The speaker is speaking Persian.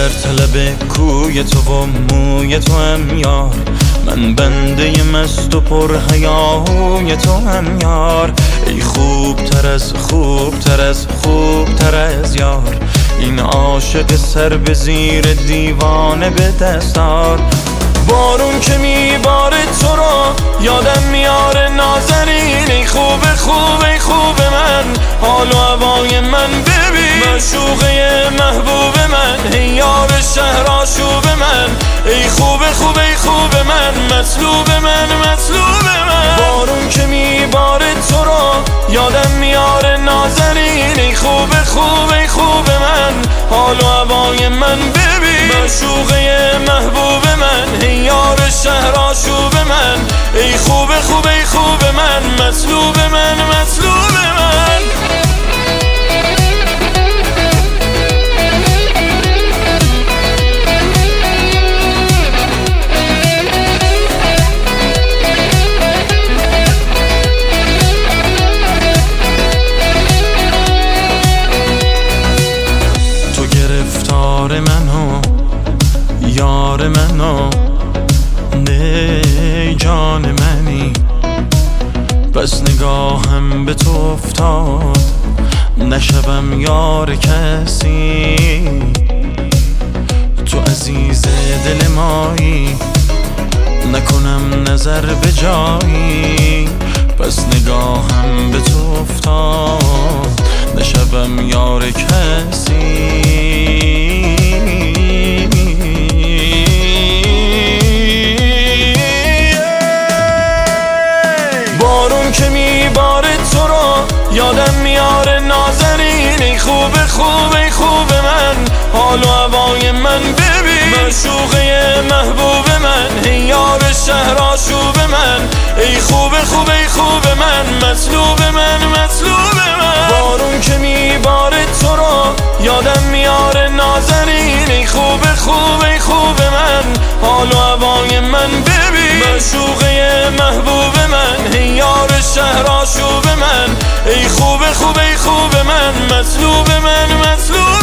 در طلب کوی تو و موی تو هم یار، من بنده مست و پر حیاهوی تو هم یار. ای خوب تر از خوب تر از خوب تر از یار، این عاشق سر به زیر دیوانه به دستار. بارون که میباره تو رو یادم میاره نازنین، ای خوب خوب ای خوب من، حال و هوای من ببین، معشوقه محبوب من، ای یار شهر آشوب من، ای خوب خوب ای خوب من، مطلوب من مطلوب من. بارون که میباره تو رو یادم میاره نازنین، ای خوب خوب ای خوب من، حال و هوای من ببین، معشوقه محبوب من، ای یار شهر آشوب من، ای خوب خوب ای خوب من، مطلوب من مطلوب من. تو گرفتار منو یار منو، نه جان منی، بس نگاهم به تو افتاد نشوم یار کسی. تو عزیز دل مایی، نکنم نظر به جایی، بس نگاهم به تو افتاد نشوم یار کسی. بارون که میباره تو رو یادم میاره نازنین، ای خوب خوب ای خوب من، حال و هوای من ببین، معشوقه محبوب من، ای یار شهر آشوب من، ای خوب خوب ای خوب من، مطلوب من مطلوب من. بارون که میباره تو رو یادم میاره نازنین، ای خوب خوب ای خوب من، حال و هوای من ببین، معشوقه محبوب من، ای یار شهر آشوب من، ای خوب خوب ای خوب من، مطلوب من مطلوب